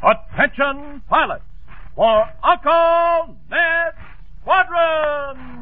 Attention, pilots, for Uncle Ned's Squadron!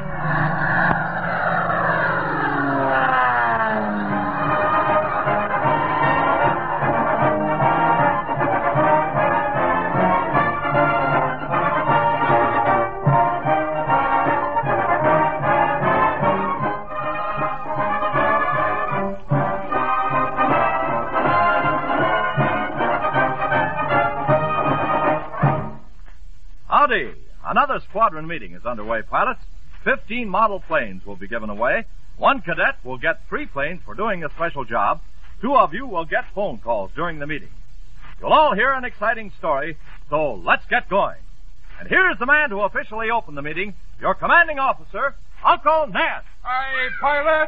Howdy! Another squadron meeting is underway, pilots. 15 model planes will be given away. 1 cadet will get 3 planes for doing a special job. 2 of you will get phone calls during the meeting. You'll all hear an exciting story, so let's get going. And here's the man to officially open the meeting, your commanding officer, Uncle Ned. Aye, pilot!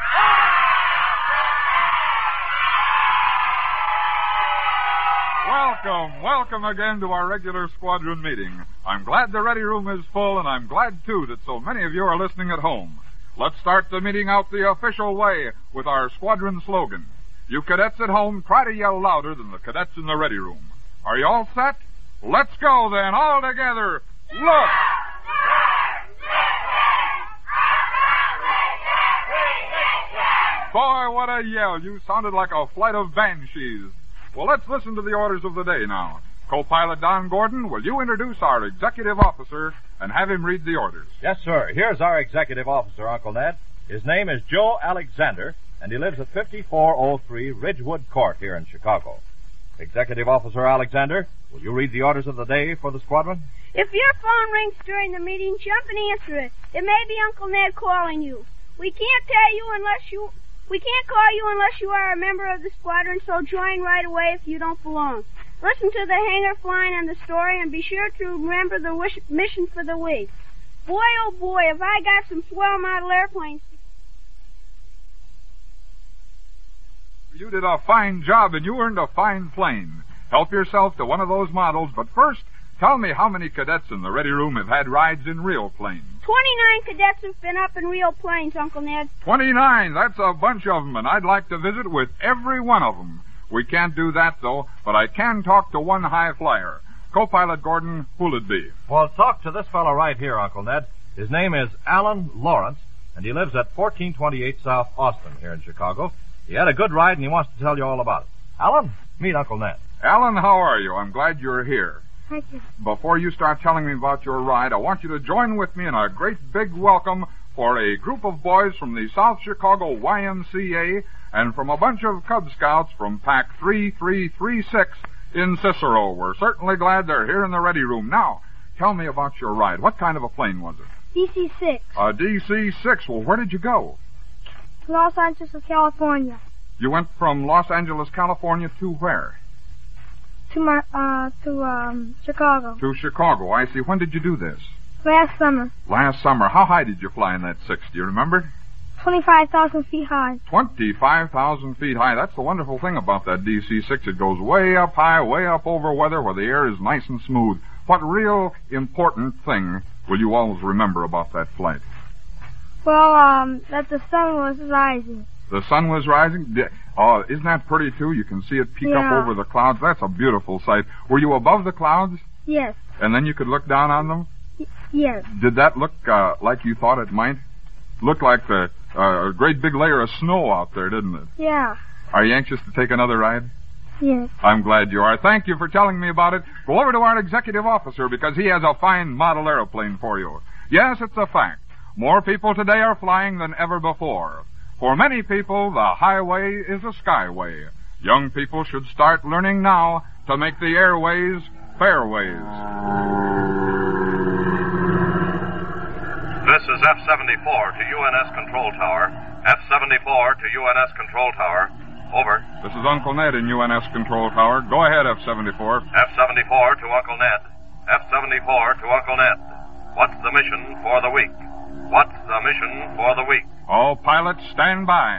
Welcome again to our regular squadron meeting. I'm glad the ready room is full, and I'm glad, too, that so many of you are listening at home. Let's start the meeting out the official way with our squadron slogan. You cadets at home, try to yell louder than the cadets in the ready room. Are you all set? Let's go, then, all together. Look! Boy, what a yell. You sounded like a flight of banshees. Well, let's listen to the orders of the day now. Co-pilot Don Gordon, will you introduce our executive officer and have him read the orders? Yes, sir. Here's our executive officer, Uncle Ned. His name is Joe Alexander, and he lives at 5403 Ridgewood Court here in Chicago. Executive Officer Alexander, will you read the orders of the day for the squadron? If your phone rings during the meeting, jump and answer it. It may be Uncle Ned calling you. We can't call you unless you are a member of the squadron, so join right away if you don't belong. Listen to the hangar flying and the story, and be sure to remember the mission for the week. Boy, oh boy, have I got some swell model airplanes. You did a fine job, and you earned a fine plane. Help yourself to one of those models, but first, tell me how many cadets in the ready room have had rides in real planes. 29 cadets have been up in real planes, Uncle Ned. 29, that's a bunch of them, and I'd like to visit with every one of them. We can't do that, though, but I can talk to one high flyer. Co-pilot Gordon, who'll it be? Well, talk to this fellow right here, Uncle Ned. His name is Alan Lawrence, and he lives at 1428 South Austin here in Chicago. He had a good ride, and he wants to tell you all about it. Alan, meet Uncle Ned. Alan, how are you? I'm glad you're here. Thank you. Before you start telling me about your ride, I want you to join with me in a great big welcome for a group of boys from the South Chicago YMCA and from a bunch of Cub Scouts from Pack 3336 in Cicero. We're certainly glad they're here in the ready room. Now, tell me about your ride. What kind of a plane was it? DC-6. A DC-6. Well, where did you go? Los Angeles, California. You went from Los Angeles, California to where? To Chicago. To Chicago. I see. When did you do this? Last summer. Last summer. How high did you fly in that 6? Do you remember? 25,000 feet high. 25,000 feet high. That's the wonderful thing about that DC-6. It goes way up high, way up over weather where the air is nice and smooth. What real important thing will you always remember about that flight? Well, that the sun was rising. The sun was rising? Isn't that pretty, too? You can see it peek up over the clouds. That's a beautiful sight. Were you above the clouds? Yes. And then you could look down on them? Yes. Did that look like you thought it might? Looked like a great big layer of snow out there, didn't it? Yeah. Are you anxious to take another ride? Yes. I'm glad you are. Thank you for telling me about it. Go over to our executive officer because he has a fine model airplane for you. Yes, it's a fact. More people today are flying than ever before. For many people, the highway is a skyway. Young people should start learning now to make the airways fairways. This is F-74 to UNS Control Tower. F-74 to UNS Control Tower. Over. This is Uncle Ned in UNS Control Tower. Go ahead, F-74. F-74 to Uncle Ned. F-74 to Uncle Ned. What's the mission for the week? What's the mission for the week? All pilots, stand by.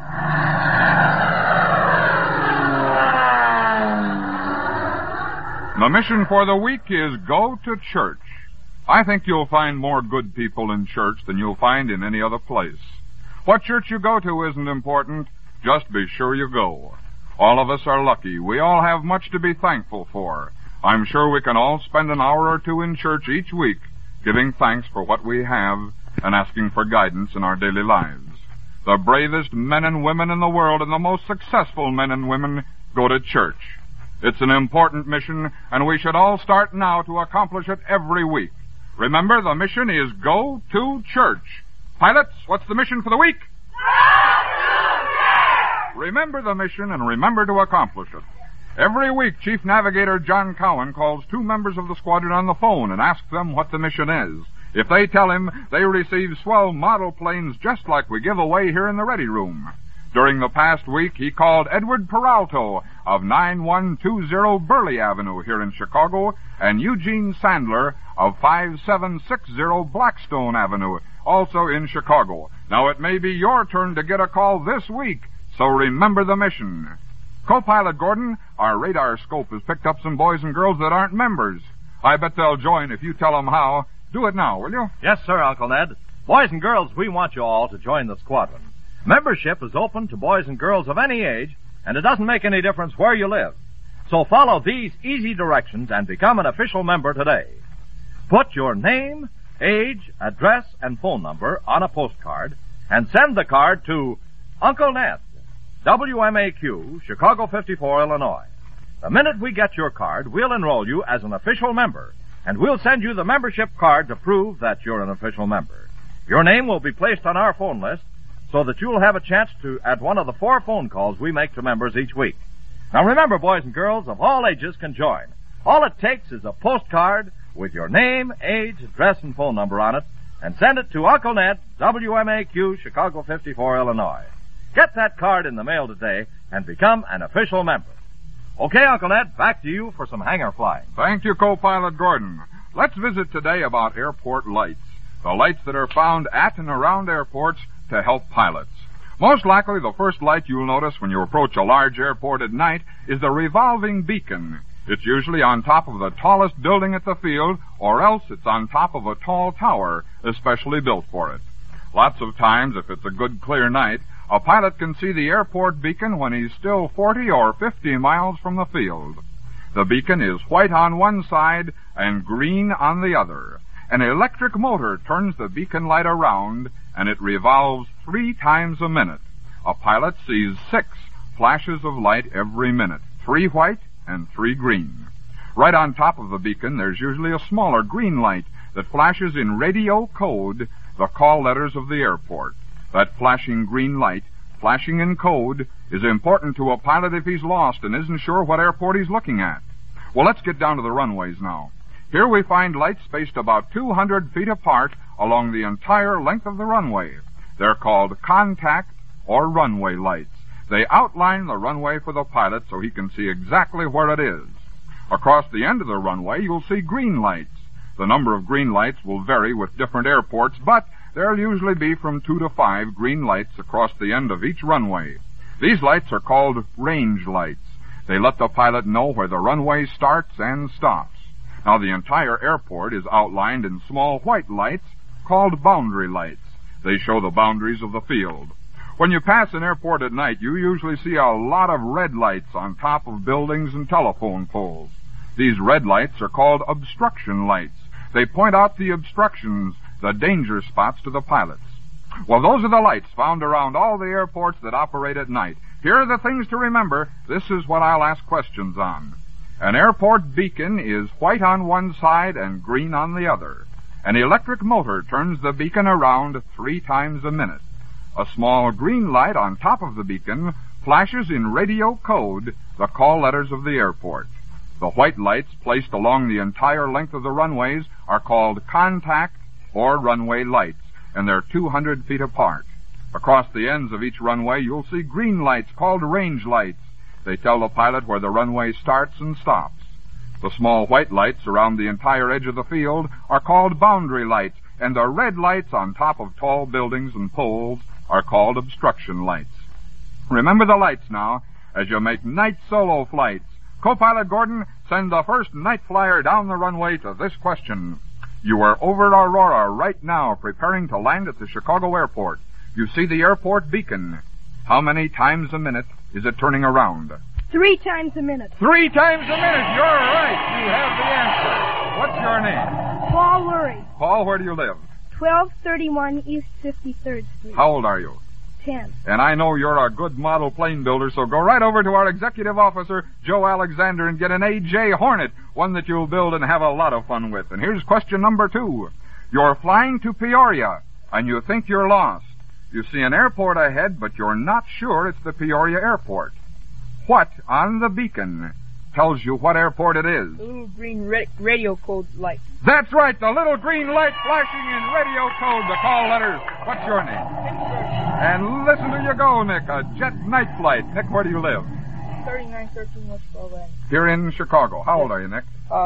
The mission for the week is go to church. I think you'll find more good people in church than you'll find in any other place. What church you go to isn't important. Just be sure you go. All of us are lucky. We all have much to be thankful for. I'm sure we can all spend an hour or two in church each week giving thanks for what we have and asking for guidance in our daily lives. The bravest men and women in the world and the most successful men and women go to church. It's an important mission, and we should all start now to accomplish it every week. Remember, the mission is Go to Church. Pilots, what's the mission for the week? Remember the mission and remember to accomplish it. Every week, Chief Navigator John Cowan calls 2 members of the squadron on the phone and asks them what the mission is. If they tell him, they receive swell model planes just like we give away here in the Ready Room. During the past week, he called Edward Peralto of 9120 Burley Avenue here in Chicago and Eugene Sandler of 5760 Blackstone Avenue, also in Chicago. Now, it may be your turn to get a call this week, so remember the mission. Co-Pilot Gordon, our radar scope has picked up some boys and girls that aren't members. I bet they'll join if you tell them how. Do it now, will you? Yes, sir, Uncle Ned. Boys and girls, we want you all to join the squadron. Membership is open to boys and girls of any age, and it doesn't make any difference where you live. So follow these easy directions and become an official member today. Put your name, age, address, and phone number on a postcard and send the card to Uncle Ned, WMAQ, Chicago 54, Illinois. The minute we get your card, we'll enroll you as an official member, and we'll send you the membership card to prove that you're an official member. Your name will be placed on our phone list so that you'll have a chance to at one of the 4 phone calls we make to members each week. Now remember, boys and girls of all ages can join. All it takes is a postcard with your name, age, address, and phone number on it, and send it to Uncle Ned, WMAQ, Chicago 54, Illinois. Get that card in the mail today and become an official member. Okay, Uncle Ned, back to you for some hangar flying. Thank you, Co-Pilot Gordon. Let's visit today about airport lights, the lights that are found at and around airports to help pilots. Most likely, the first light you'll notice when you approach a large airport at night is the revolving beacon. It's usually on top of the tallest building at the field, or else it's on top of a tall tower, especially built for it. Lots of times, if it's a good clear night, a pilot can see the airport beacon when he's still 40 or 50 miles from the field. The beacon is white on one side and green on the other. An electric motor turns the beacon light around, and it revolves 3 times a minute. A pilot sees 6 flashes of light every minute, 3 white and 3 green. Right on top of the beacon, there's usually a smaller green light that flashes in radio code the call letters of the airport. That flashing green light, flashing in code, is important to a pilot if he's lost and isn't sure what airport he's looking at. Well, let's get down to the runways now. Here we find lights spaced about 200 feet apart along the entire length of the runway. They're called contact or runway lights. They outline the runway for the pilot so he can see exactly where it is. Across the end of the runway, you'll see green lights. The number of green lights will vary with different airports, but there'll usually be from 2 to 5 green lights across the end of each runway. These lights are called range lights. They let the pilot know where the runway starts and stops. Now, the entire airport is outlined in small white lights called boundary lights. They show the boundaries of the field. When you pass an airport at night, you usually see a lot of red lights on top of buildings and telephone poles. These red lights are called obstruction lights. They point out the obstructions, the danger spots to the pilots. Well, those are the lights found around all the airports that operate at night. Here are the things to remember. This is what I'll ask questions on. An airport beacon is white on one side and green on the other. An electric motor turns the beacon around 3 times a minute. A small green light on top of the beacon flashes in radio code the call letters of the airport. The white lights placed along the entire length of the runways are called contact or runway lights, and they're 200 feet apart. Across the ends of each runway, you'll see green lights called range lights. They tell the pilot where the runway starts and stops. The small white lights around the entire edge of the field are called boundary lights, and the red lights on top of tall buildings and poles are called obstruction lights. Remember the lights now as you make night solo flights. Co-Pilot Gordon, send the first night flyer down the runway to this question. You are over Aurora right now, preparing to land at the Chicago airport. You see the airport beacon. How many times a minute is it turning around? 3 times a minute. 3 times a minute. You're right. You have the answer. What's your name? Paul Lurie. Paul, where do you live? 1231 East 53rd Street. How old are you? 10. And I know you're a good model plane builder, so go right over to our executive officer, Joe Alexander, and get an AJ Hornet, one that you'll build and have a lot of fun with. And here's question number 2. You're flying to Peoria, and you think you're lost. You see an airport ahead, but you're not sure it's the Peoria Airport. What on the beacon tells you what airport it is? The little green radio code light. That's right, the little green light flashing in radio code, the call letters. What's your name? And listen to you go, Nick, a jet night flight. Nick, where do you live? 3913 West Bowling. Here in Chicago. How old are you, Nick?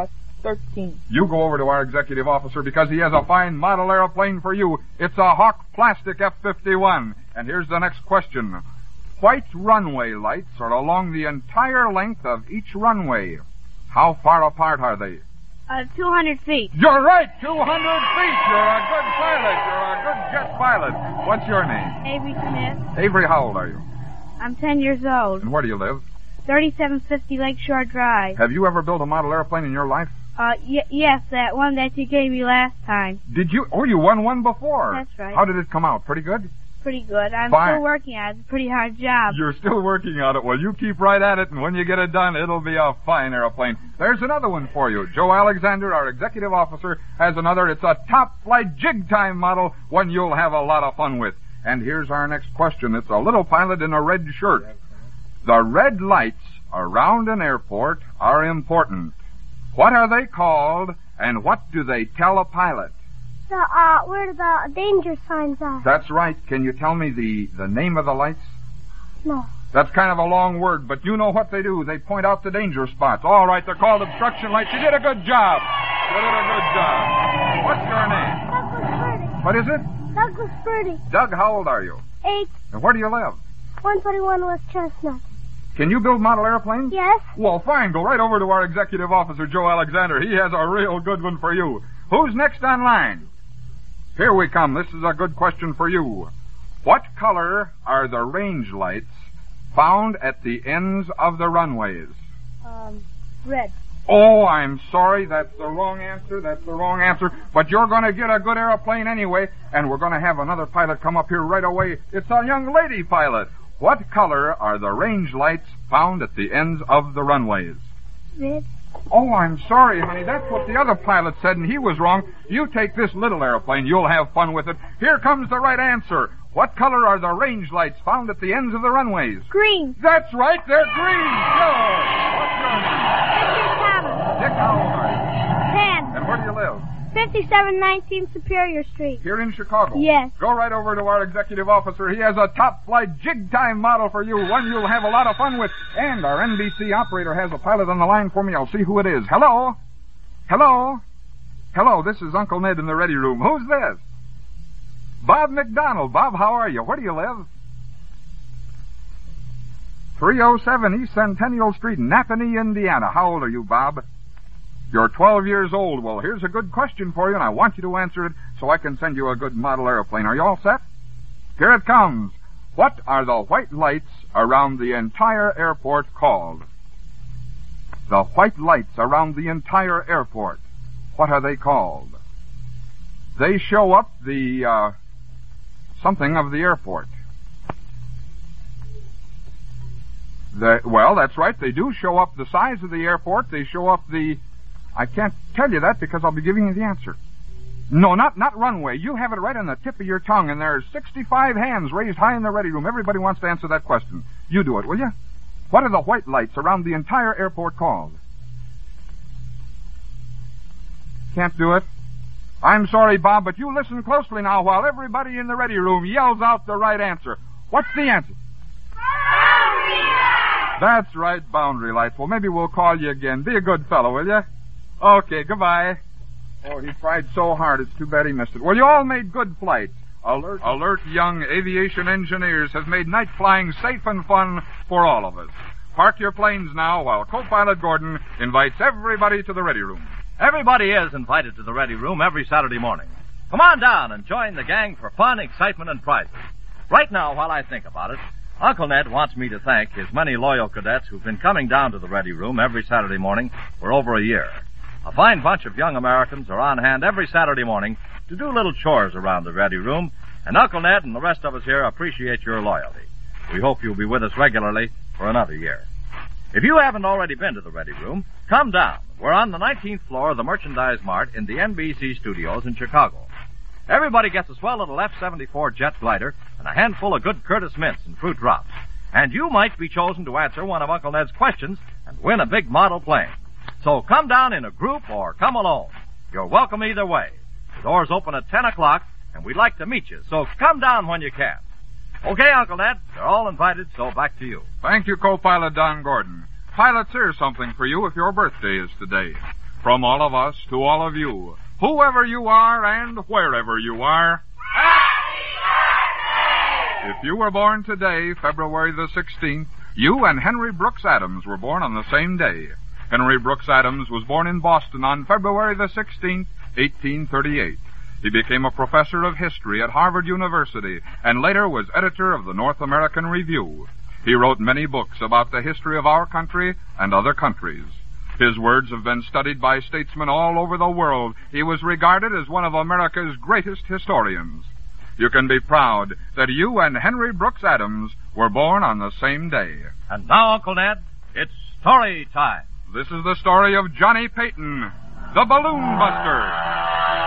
13. You go over to our executive officer because he has a fine model airplane for you. It's a Hawk Plastic F-51. And here's the next question. White runway lights are along the entire length of each runway. How far apart are they? 200 feet. You're right, 200 feet. You're a good pilot. You're a good jet pilot. What's your name? Avery Smith. Avery, how old are you? I'm 10 years old. And where do you live? 3750 Lakeshore Drive. Have you ever built a model airplane in your life? Yes, that one that you gave me last time. Did you? Oh, you won one before. That's right. How did it come out? Pretty good? Pretty good. I'm Fine. still working on it. It's a pretty hard job. You're still working on it. Well, you keep right at it, and when you get it done, it'll be a fine airplane. There's another one for you. Joe Alexander, our executive officer, has another. It's a top-flight jig-time model, one you'll have a lot of fun with. And here's our next question. It's a little pilot in a red shirt. The red lights around an airport are important. What are they called, and what do they tell a pilot? Where the danger signs are. That's right. Can you tell me the name of the lights? No. That's kind of a long word, but you know what they do. They point out the danger spots. All right, they're called obstruction lights. You did a good job. You did a good job. What's your name? Douglas Purdy. What is it? Douglas Purdy. Doug, how old are you? 8. And where do you live? 121 West Chestnut. Can you build model airplanes? Yes. Well, fine. Go right over to our executive officer, Joe Alexander. He has a real good one for you. Who's next on line? Here we come. This is a good question for you. What color are the range lights found at the ends of the runways? Red. Oh, I'm sorry. That's the wrong answer. That's the wrong answer. But you're going to get a good airplane anyway, and we're going to have another pilot come up here right away. It's a young lady pilot. What color are the range lights found at the ends of the runways? Red. Oh, I'm sorry, honey. That's what the other pilot said, and he was wrong. You take this little airplane. You'll have fun with it. Here comes the right answer. What color are the range lights found at the ends of the runways? Green. That's right. They're green. Sure. What's your name? Richard Thomas. Dick, how old are you? 10. And where do you live? 5719 Superior Street. Here in Chicago. Yes. Go right over to our executive officer. He has a top-flight jig-time model for you, one you'll have a lot of fun with. And our NBC operator has a pilot on the line for me. I'll see who it is. Hello? Hello? Hello, this is Uncle Ned in the ready room. Who's this? Bob McDonald. Bob, how are you? Where do you live? 307 East Centennial Street, Napanee, Indiana. How old are you, Bob? You're 12 years old. Well, here's a good question for you, and I want you to answer it so I can send you a good model airplane. Are you all set? Here it comes. What are the white lights around the entire airport called? The white lights around the entire airport. What are they called? They show up the, something of the airport. Well, that's right. They do show up the size of the airport. They show up the... I can't tell you that because I'll be giving you the answer. No, not runway. You have it right on the tip of your tongue, and there's 65 hands raised high in the ready room. Everybody wants to answer that question. You do it, will you? What are the white lights around the entire airport called? Can't do it? I'm sorry, Bob, but you listen closely now while everybody in the ready room yells out the right answer. What's the answer? Boundary lights! That's right, boundary lights. Well, maybe we'll call you again. Be a good fellow, will you? Okay, goodbye. Oh, he tried so hard, it's too bad he missed it. Well, you all made good flights. Alert young aviation engineers have made night flying safe and fun for all of us. Park your planes now while Co-Pilot Gordon invites everybody to the ready room. Everybody is invited to the ready room every Saturday morning. Come on down and join the gang for fun, excitement, and prizes. Right now, while I think about it, Uncle Ned wants me to thank his many loyal cadets who've been coming down to the Ready Room every Saturday morning for over a year. A fine bunch of young Americans are on hand every Saturday morning to do little chores around the Ready Room, and Uncle Ned and the rest of us here appreciate your loyalty. We hope you'll be with us regularly for another year. If you haven't already been to the Ready Room, come down. We're on the 19th floor of the Merchandise Mart in the NBC studios in Chicago. Everybody gets a swell little F-74 jet glider and a handful of good Curtis mints and fruit drops. And you might be chosen to answer one of Uncle Ned's questions and win a big model plane. So come down in a group or come alone. You're welcome either way. The doors open at 10 o'clock, and we'd like to meet you, so come down when you can. Okay, Uncle Ned, they're all invited, so back to you. Thank you, co-pilot Don Gordon. Pilots, here's something for you if your birthday is today. From all of us to all of you, whoever you are and wherever you are. If you were born today, February the 16th, you and Henry Brooks Adams were born on the same day. Henry Brooks Adams was born in Boston on February the 16th, 1838. He became a professor of history at Harvard University and later was editor of the North American Review. He wrote many books about the history of our country and other countries. His words have been studied by statesmen all over the world. He was regarded as one of America's greatest historians. You can be proud that you and Henry Brooks Adams were born on the same day. And now, Uncle Ned, it's story time. This is the story of Johnny Peyton, the Balloon Buster.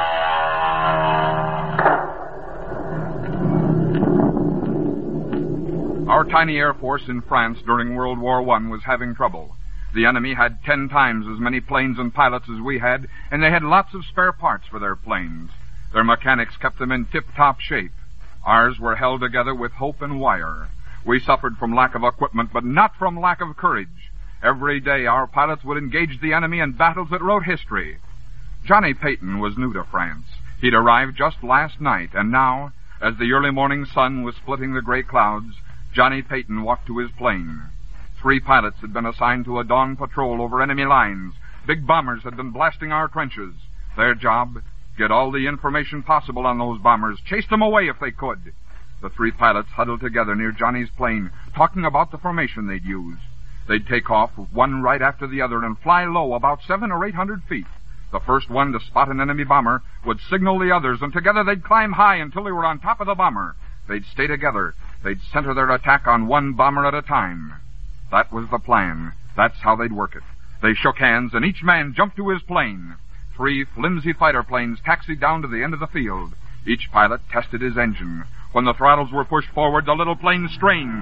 Our tiny Air Force in France during World War I was having trouble. The enemy had 10 times as many planes and pilots as we had, and they had lots of spare parts for their planes. Their mechanics kept them in tip-top shape. Ours were held together with hope and wire. We suffered from lack of equipment, but not from lack of courage. Every day our pilots would engage the enemy in battles that wrote history. Johnny Peyton was new to France. He'd arrived just last night, and now, as the early morning sun was splitting the gray clouds, Johnny Peyton walked to his plane. 3 pilots had been assigned to a dawn patrol over enemy lines. Big bombers had been blasting our trenches. Their job, get all the information possible on those bombers, chase them away if they could. The 3 pilots huddled together near Johnny's plane, talking about the formation they'd use. They'd take off one right after the other and fly low about 700 or 800 feet. The first one to spot an enemy bomber would signal the others, and together they'd climb high until they were on top of the bomber. They'd stay together. They'd center their attack on one bomber at a time. That was the plan. That's how they'd work it. They shook hands, and each man jumped to his plane. 3 flimsy fighter planes taxied down to the end of the field. Each pilot tested his engine. When the throttles were pushed forward, the little plane strained.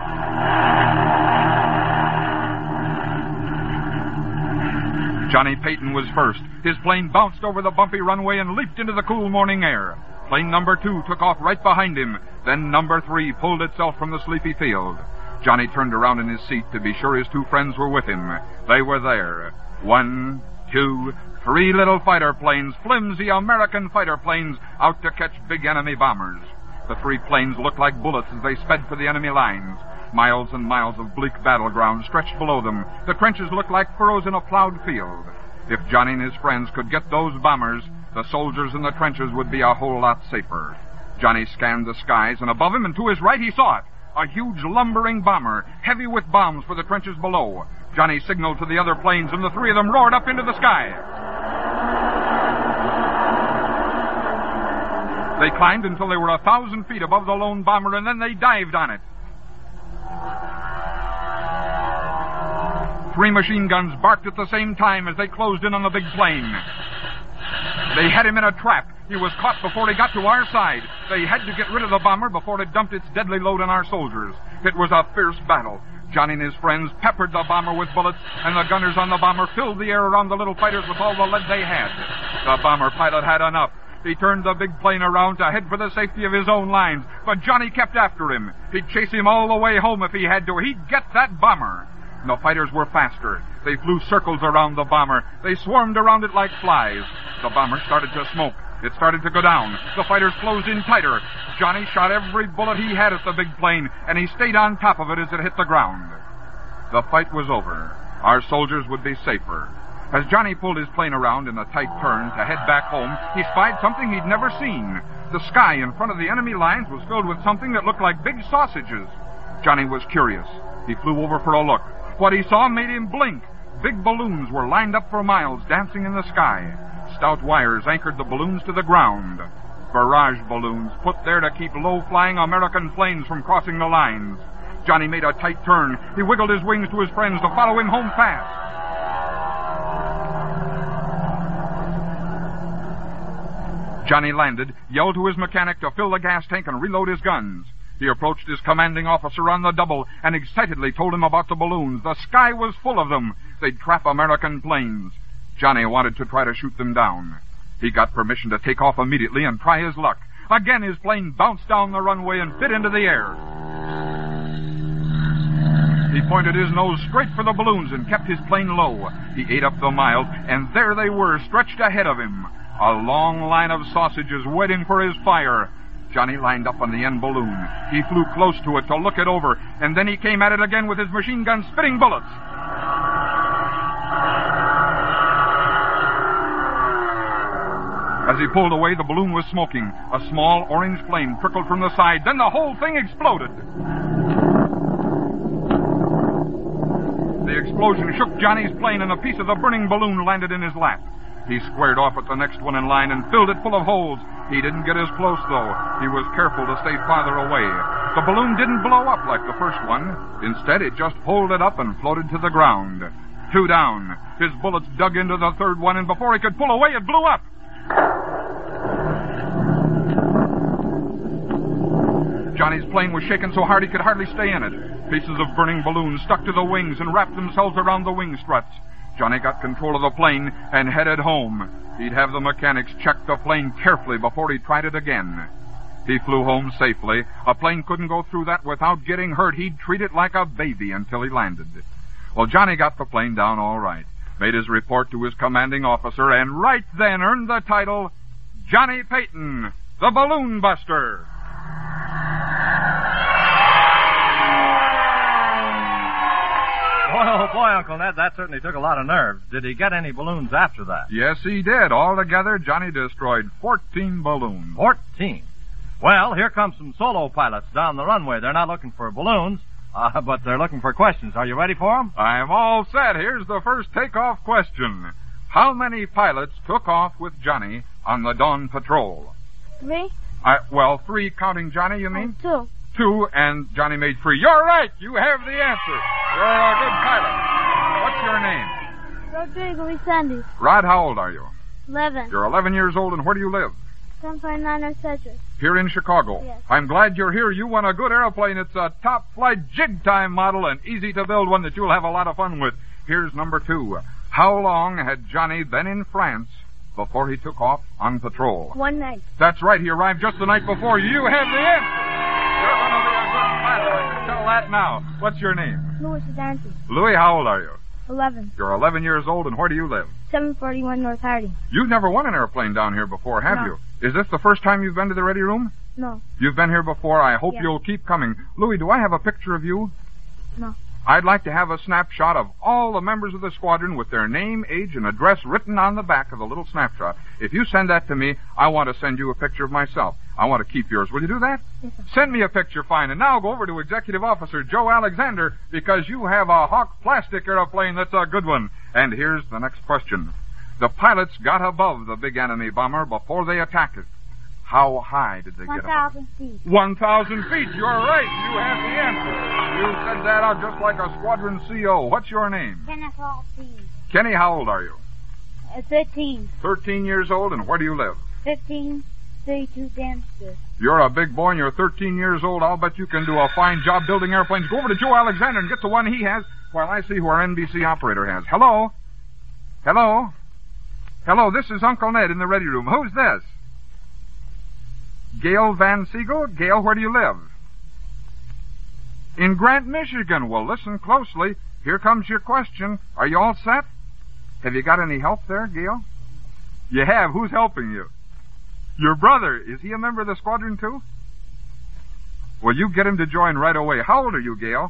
Johnny Peyton was first. His plane bounced over the bumpy runway and leaped into the cool morning air. Plane number 2 took off right behind him. Then number 3 pulled itself from the sleepy field. Johnny turned around in his seat to be sure his 2 friends were with him. They were there. 1, 2, 3 little fighter planes, flimsy American fighter planes, out to catch big enemy bombers. The 3 planes looked like bullets as they sped for the enemy lines. Miles and miles of bleak battleground stretched below them. The trenches looked like furrows in a plowed field. If Johnny and his friends could get those bombers, the soldiers in the trenches would be a whole lot safer. Johnny scanned the skies, and above him and to his right he saw it. A huge lumbering bomber, heavy with bombs for the trenches below. Johnny signaled to the other planes, and the 3 of them roared up into the sky. They climbed until they were 1,000 feet above the lone bomber, and then they dived on it. 3 machine guns barked at the same time as they closed in on the big plane. They had him in a trap. He was caught before he got to our side. They had to get rid of the bomber before it dumped its deadly load on our soldiers. It was a fierce battle. Johnny and his friends peppered the bomber with bullets, and the gunners on the bomber filled the air around the little fighters with all the lead they had. The bomber pilot had enough. He turned the big plane around to head for the safety of his own lines, but Johnny kept after him. He'd chase him all the way home if he had to. He'd get that bomber. And the fighters were faster. They flew circles around the bomber. They swarmed around it like flies. The bomber started to smoke. It started to go down. The fighters closed in tighter. Johnny shot every bullet he had at the big plane, and he stayed on top of it as it hit the ground. The fight was over. Our soldiers would be safer. As Johnny pulled his plane around in a tight turn to head back home, he spied something he'd never seen. The sky in front of the enemy lines was filled with something that looked like big sausages. Johnny was curious. He flew over for a look. What he saw made him blink. Big balloons were lined up for miles, dancing in the sky. Stout wires anchored the balloons to the ground. Barrage balloons put there to keep low-flying American planes from crossing the lines. Johnny made a tight turn. He wiggled his wings to his friends to follow him home fast. Johnny landed, yelled to his mechanic to fill the gas tank and reload his guns. He approached his commanding officer on the double and excitedly told him about the balloons. The sky was full of them. They'd trap American planes. Johnny wanted to try to shoot them down. He got permission to take off immediately and try his luck. Again, his plane bounced down the runway and bit into the air. He pointed his nose straight for the balloons and kept his plane low. He ate up the miles, and there they were, stretched ahead of him. A long line of sausages waiting for his fire. Johnny lined up on the end balloon. He flew close to it to look it over, and then he came at it again with his machine gun spitting bullets. As he pulled away, the balloon was smoking. A small orange flame trickled from the side. Then the whole thing exploded. The explosion shook Johnny's plane, and a piece of the burning balloon landed in his lap. He squared off at the next one in line and filled it full of holes. He didn't get as close, though. He was careful to stay farther away. The balloon didn't blow up like the first one. Instead, it just pulled it up and floated to the ground. 2 down. His bullets dug into the third one, and before he could pull away, it blew up. Johnny's plane was shaking so hard he could hardly stay in it. Pieces of burning balloons stuck to the wings and wrapped themselves around the wing struts. Johnny got control of the plane and headed home. He'd have the mechanics check the plane carefully before he tried it again. He flew home safely. A plane couldn't go through that without getting hurt. He'd treat it like a baby until he landed. Well, Johnny got the plane down all right, made his report to his commanding officer, and right then earned the title Johnny Payton, the Balloon Buster. Oh, boy, Uncle Ned, that certainly took a lot of nerves. Did he get any balloons after that? Yes, he did. Altogether, Johnny destroyed 14 balloons. 14? Well, here come some solo pilots down the runway. They're not looking for balloons, but they're looking for questions. Are you ready for them? I'm all set. Here's the first takeoff question. How many pilots took off with Johnny on the Dawn Patrol? 3? 3 counting Johnny, you mean? 2. 2, and Johnny made 3. You're right. You have the answer. You're a good pilot. What's your name? Rodrigo Resendez. Rod, how old are you? 11. You're 11 years old, and where do you live? 10.9 Cedric. Here in Chicago. Yes. I'm glad you're here. You won a good airplane. It's a top-flight jig-time model, and easy-to-build one that you'll have a lot of fun with. Here's number 2. How long had Johnny been in France before he took off on patrol? 1 night. That's right. He arrived just the night before. You have the answer. You're going to be a good pilot. I can tell that now. What's your name? Louis Sedanti. Louis, how old are you? 11. You're 11 years old, and where do you live? 741 North Hardy. You've never won an airplane down here before, have No. you? Is this the first time you've been to the Ready Room? No. You've been here before. I hope Yeah. you'll keep coming. Louis, do I have a picture of you? No. I'd like to have a snapshot of all the members of the squadron with their name, age, and address written on the back of the little snapshot. If you send that to me, I want to send you a picture of myself. I want to keep yours. Will you do that? Yes, sir. Send me a picture, fine. And now go over to Executive Officer Joe Alexander, because you have a Hawk plastic airplane that's a good one. And here's the next question. The pilots got above the big enemy bomber before they attacked it. How high did they get above? 1,000 feet. 1,000 feet. You're right. You have the answer. You said that out just like a squadron CO. What's your name? Kenneth Alpine. Kenny, how old are you? 13. 13 years old, and where do you live? 1532 Dempster. You're a big boy, and you're 13 years old. I'll bet you can do a fine job building airplanes. Go over to Joe Alexander and get the one he has while I see who our NBC operator has. Hello? Hello? Hello, this is Uncle Ned in the Ready Room. Who's this? Gail Van Siegel? Gail, where do you live? In Grant, Michigan. Well, listen closely. Here comes your question. Are you all set? Have you got any help there, Gail? You have. Who's helping you? Your brother. Is he a member of the squadron, too? Well, you get him to join right away. How old are you, Gail?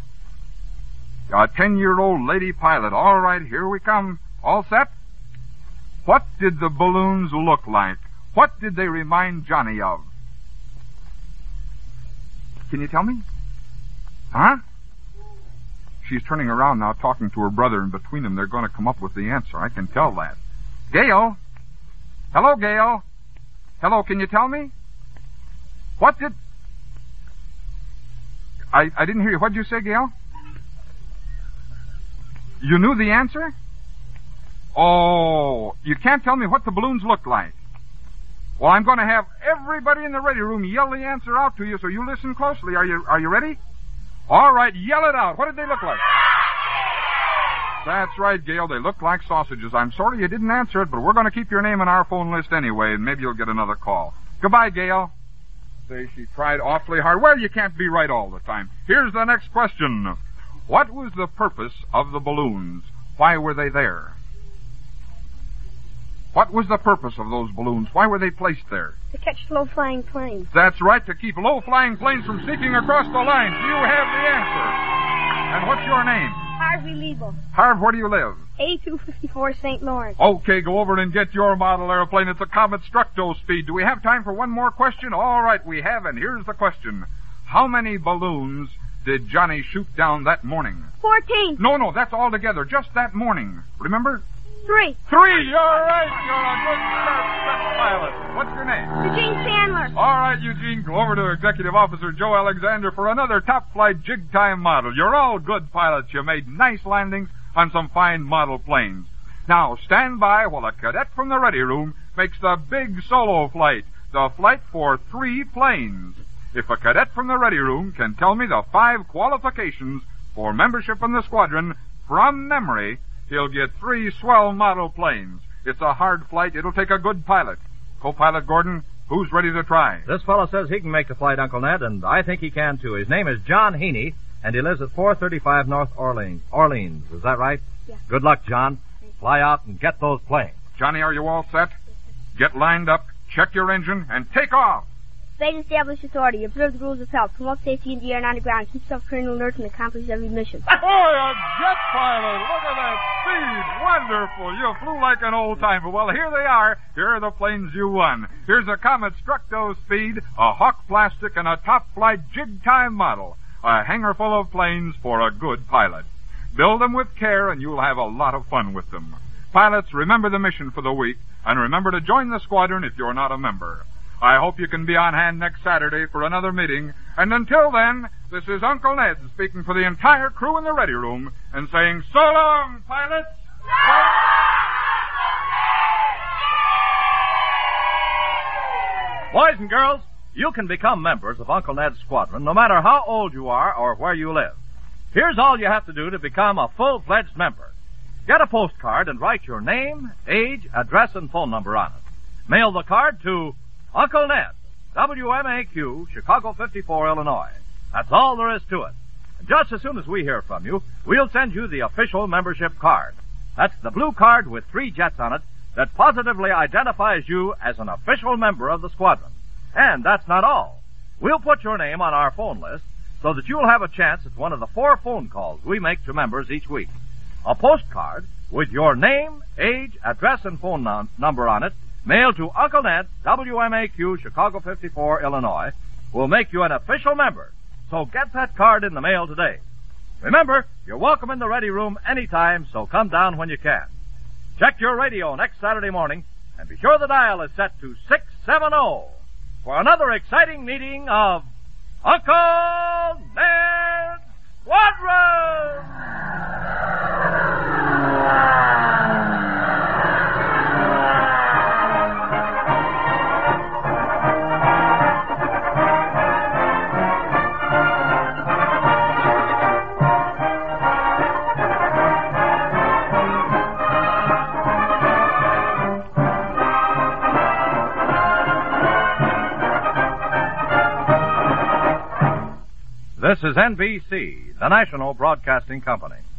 A 10-year-old lady pilot. All right, here we come. All set? What did the balloons look like? What did they remind Johnny of? Can you tell me? Huh? She's turning around now, talking to her brother, and between them they're going to come up with the answer. I can tell that. Gail? Hello, Gail? Hello, can you tell me? What did... I didn't hear you. What did you say, Gail? You knew the answer? Oh, you can't tell me what the balloons look like. Well, I'm going to have everybody in the radio room yell the answer out to you, so you listen closely. Are you ready? All right, yell it out. What did they look like? That's right, Gail. They look like sausages. I'm sorry you didn't answer it, but we're going to keep your name on our phone list anyway, and maybe you'll get another call. Goodbye, Gail. Say, she tried awfully hard. Well, you can't be right all the time. Here's the next question. What was the purpose of the balloons? Why were they there? What was the purpose of those balloons? Why were they placed there? To catch low-flying planes. That's right, to keep low-flying planes from sneaking across the lines. You have the answer. And what's your name? Harvey Liebel. Harv, where do you live? A254 St. Lawrence. Okay, go over and get your model airplane. It's a Comet Structo speed. Do we have time for one more question? All right, we have, and here's the question. How many balloons did Johnny shoot down that morning? 14. No, that's all together. Just that morning. Remember? 3. 3. You're right. You're a good start, pilot. What's your name? Eugene Chandler. All right, Eugene, go over to Executive Officer Joe Alexander for another top-flight jig-time model. You're all good pilots. You made nice landings on some fine model planes. Now, stand by while a cadet from the ready room makes the big solo flight, the flight for 3 planes. If a cadet from the ready room can tell me the 5 qualifications for membership in the squadron from memory, he'll get 3 swell model planes. It's a hard flight. It'll take a good pilot. Co-pilot Gordon, who's ready to try? This fellow says he can make the flight, Uncle Ned, and I think he can, too. His name is John Heaney, and he lives at 435 North Orleans. Is that right? Yeah. Good luck, John. Fly out and get those planes. Johnny, are you all set? Get lined up, check your engine, and take off. Phase established authority. Observe the rules of health. Promote safety in the air and on the ground. Keep self-trained alert and accomplish every mission. Boy, a jet pilot! Look at that speed! Wonderful! You flew like an old-timer. Well, here they are. Here are the planes you won. Here's a Comet Structo Speed, a Hawk Plastic, and a top-flight jig-time model. A hangar full of planes for a good pilot. Build them with care, and you'll have a lot of fun with them. Pilots, remember the mission for the week, and remember to join the squadron if you're not a member. I hope you can be on hand next Saturday for another meeting. And until then, this is Uncle Ned speaking for the entire crew in the ready room and saying, so long, pilots! Boys and girls, you can become members of Uncle Ned's squadron no matter how old you are or where you live. Here's all you have to do to become a full-fledged member. Get a postcard and write your name, age, address, and phone number on it. Mail the card to Uncle Ned, WMAQ, Chicago 54, Illinois. That's all there is to it. And just as soon as we hear from you, we'll send you the official membership card. That's the blue card with 3 jets on it that positively identifies you as an official member of the squadron. And that's not all. We'll put your name on our phone list so that you'll have a chance at one of the 4 phone calls we make to members each week. A postcard with your name, age, address, and phone number on it, mailed to Uncle Ned, WMAQ, Chicago 54, Illinois, will make you an official member. So get that card in the mail today. Remember, you're welcome in the ready room anytime, so come down when you can. Check your radio next Saturday morning, and be sure the dial is set to 670 for another exciting meeting of Uncle Ned's Squadron! This is NBC, the national broadcasting company.